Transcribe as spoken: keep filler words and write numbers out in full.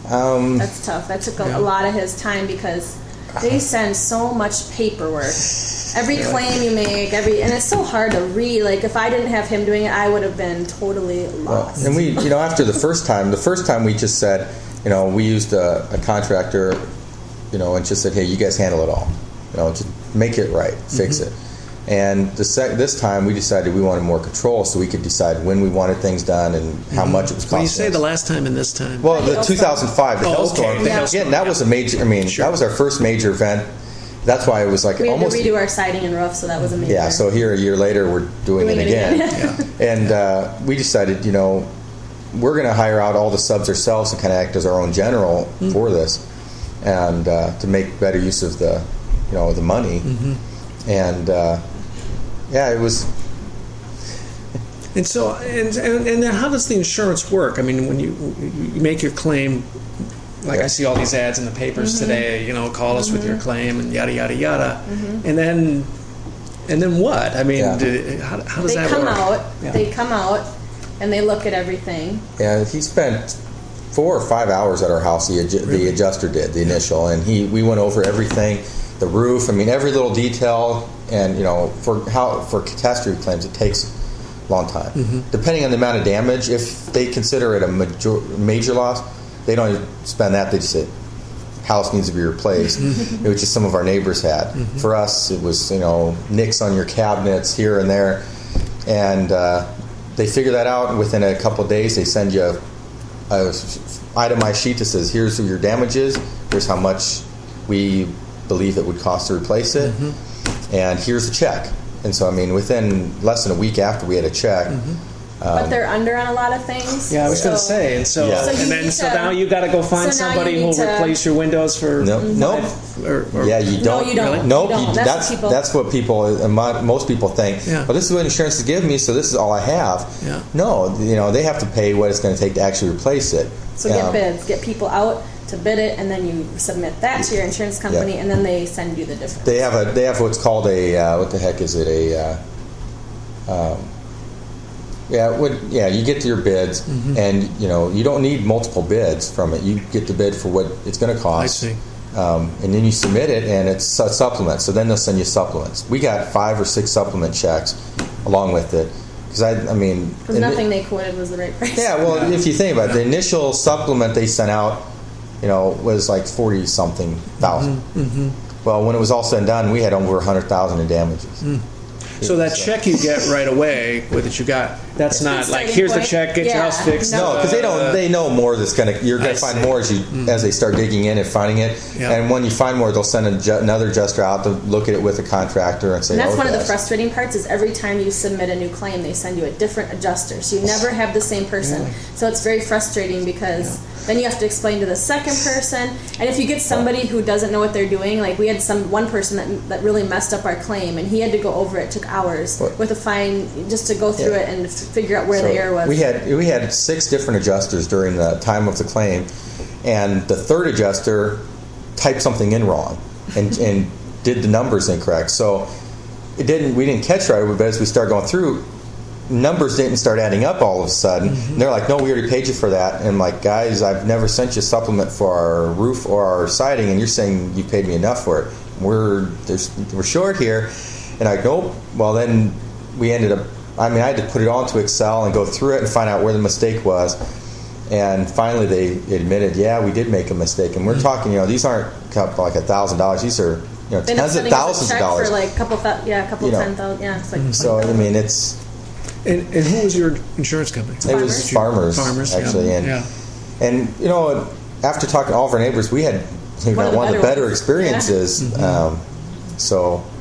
Um, That's tough. That took a, yeah. a lot of his time because they send so much paperwork. Every claim you make, every and it's so hard to read. Like if I didn't have him doing it, I would have been totally lost. Well, and we, you know, after the first time, the first time we just said, you know, we used a, a contractor, you know, and just said, hey, you guys handle it all. You know, just make it right, fix mm-hmm. it. And the sec- this time we decided we wanted more control, so we could decide when we wanted things done and how mm-hmm. much it was costing. When you say us. the last time and this time? Well, the two thousand five, the oh, hailstorm. Okay. The Yeah. hailstorm, Again, that yeah. was a major. I mean, Sure. that was our first major event. That's why it was like We had almost. to redo our siding and roof, so that was amazing. Yeah. So here, a year later, we're doing, Doing it it again, again. and uh, we decided, you know, we're going to hire out all the subs ourselves and kind of act as our own general mm-hmm. for this, and uh, to make better use of the, you know, the money, mm-hmm. and uh, yeah, it was. And so, and, and and then how does the insurance work? I mean, when you you make your claim, like yeah. I see all these ads in the papers mm-hmm. today, you know, call us mm-hmm. with your claim and yada yada yada, mm-hmm. and then and then what? I mean, Yeah. did, how, how does they that come work? out. Yeah. They come out and they look at everything. Yeah, he spent four or five hours at our house. The, adju- Really? the adjuster did the initial, and he we went over everything, the roof. I mean, every little detail. And you know, for how for catastrophe claims, it takes a long time. Mm-hmm. Depending on the amount of damage, if they consider it a major, major loss, they don't even spend that. They just say house needs to be replaced, Mm-hmm. which is some of our neighbors had. Mm-hmm. For us, it was you know nicks on your cabinets here and there, and uh, they figure that out. And within a couple of days, they send you a, a itemized sheet that says, "Here's your damages. Here's how much we believe it would cost to replace it." Mm-hmm. And here's the check. And so, I mean, within less than a week after we had a check. Mm-hmm. Um, But they're under on a lot of things. Yeah, I was so, going to say, and so, Yeah. So you and then need so to- now you got to go find so now somebody you who will need to- replace your windows for No, nope. five, or, or, yeah, you don't. you don't. Really? Nope. You don't. you- That's that's what people- that's what people. uh, mo- Most people think. Yeah. Well, this is what insurance has given me, so this is all I have. Yeah. No, you know they have to pay what it's going to take to actually replace it. So get Um, bids, get people out to bid it, and then you submit that to your insurance company, Yeah. and then they send you the difference. They have a. They have what's called a. Uh, what the heck is it? A. Uh, um, yeah. What? Yeah. You get to your bids, Mm-hmm. and you know you don't need multiple bids from it. You get the bid for what it's going to cost. I see. Um, and then you submit it, and it's a supplement. So then they'll send you supplements. We got five or six supplement checks along with it. Because I, I mean, Because and nothing it- they quoted was the right price. yeah. Well, if you think about it, the initial supplement they sent out, you know, was like forty something thousand. Mm-hmm. Well, when it was all said and done, we had over a hundred thousand in damages. Mm. So that check you get right away with that you got, that's not the like starting here's the point. check, get your Yeah. house fixed. No, because they don't. They know more that's gonna. You're I gonna find see. more as you as they start digging in and finding it. Yeah. And when you find more, they'll send a, ju- another adjuster out to look at it with a contractor and say. And that's one of okay. the frustrating parts is every time you submit a new claim, they send you a different adjuster. So you never have the same person. Really? So it's very frustrating because then you have to explain to the second person. And if you get somebody who doesn't know what they're doing, like we had some one person that, that really messed up our claim, and he had to go over it. It took hours What? with a fine just to go through Yeah. it and f- figure out where So the error was. We had we had six different adjusters during the time of the claim, and the third adjuster typed something in wrong and and did the numbers incorrect. So it didn't we didn't catch right away, but as we started going through, numbers didn't start adding up all of a sudden. Mm-hmm. And they're like, no, we already paid you for that. And I'm like, guys, I've never sent you a supplement for our roof or our siding, and you're saying you paid me enough for it. We're there's, we're short here. And I go, nope. Well, then we ended up, I mean, I had to put it all into Excel and go through it and find out where the mistake was. And finally they admitted, yeah, we did make a mistake. And we're Mm-hmm. talking, you know, these aren't like a thousand dollars. These are, you know, They end up tens of sending us a thousands of check dollars. for like a couple, thou- yeah, a couple You know. ten thousand, yeah. It's like So, I mean, it's, And, and who was your insurance company? it was farmers, Farmers, actually. yeah. And, yeah. and, you know, after talking to all of our neighbors, we had you know, One of the one of the better better ones. experiences. Yeah. Um, so,